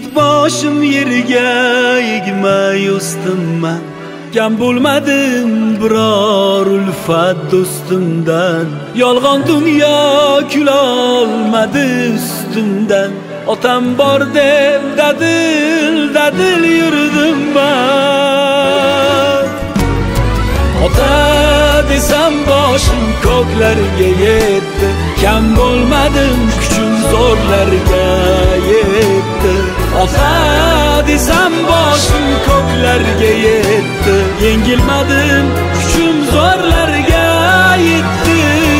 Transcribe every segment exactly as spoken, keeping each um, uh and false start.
boshim yerga egmay o'stimman. Kam bo'lmadim biror ulfat do'stimdan. Yolg'on dunyo kulolmadi ustimdan. Otam bor deb dadil dadil yurdim ben. Ota desam boshim ko'klarga yetdi. Kam bo'lmadim kuchim zo'rlarga yetdi. Ota desam boshim ko'klarga yetdi. Yengilmadim kuchim zo'rlarga yetdi.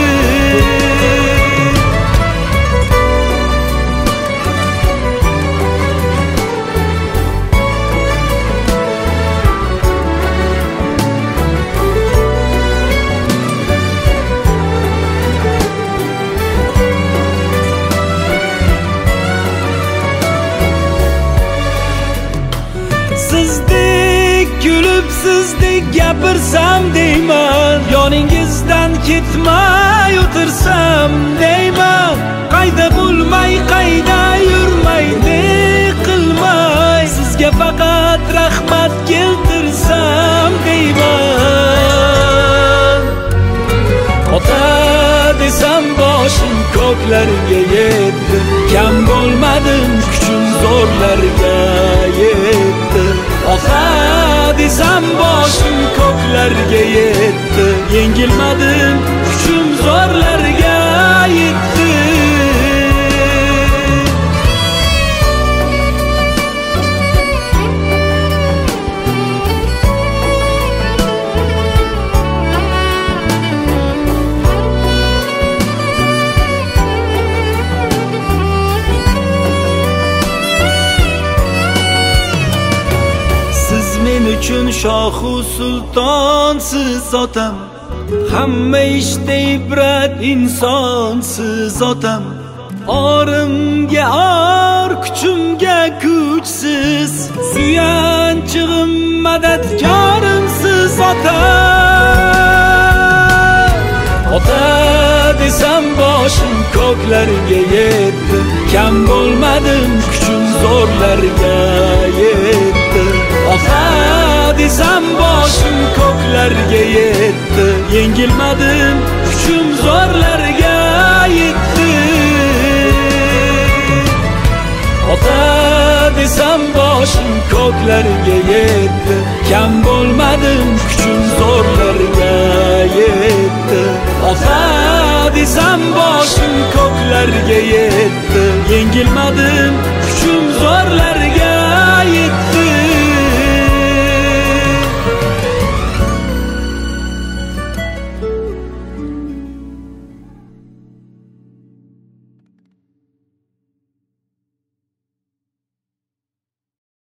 Sizdek gülüp sizdek gapirsam deyman. Yoningizdan ketmay o'tirsam deyman. Qayda bo'lmay qayda yurmay ne qilmay. Sizga faqat rahmat keltirsam deyman. Ota desam boshim ko'klarga yetdi. Kam bo'lmadim kuchim zo'rlarga yetdi. Ota desam boshim ko'klarga yetdi. Yengilmadim kuchim zo'rlarga yetdi. Men uchun shohu sultonsiz otam. Hamma ishda ibrat insonsiz otam. Orimga or, kuchimga kuchsiz. Suyanchig'im madadkorimsiz otam. Ota desam boshim ko'klarga yetdi. Kam bo'lmadim kuchim zo'rlarga yetdi. Ota desam boshim ko'klarga yetdi. Yengilmadim kuchim zo'rlarga yetdi. Ota desam boshim ko'klarga yetdi. Kam bo'lmadim kuchim zo'rlarga yetdi. Ota desam boshim ko'klarga yetdi. Yengilmadim kuchim zo'rlarga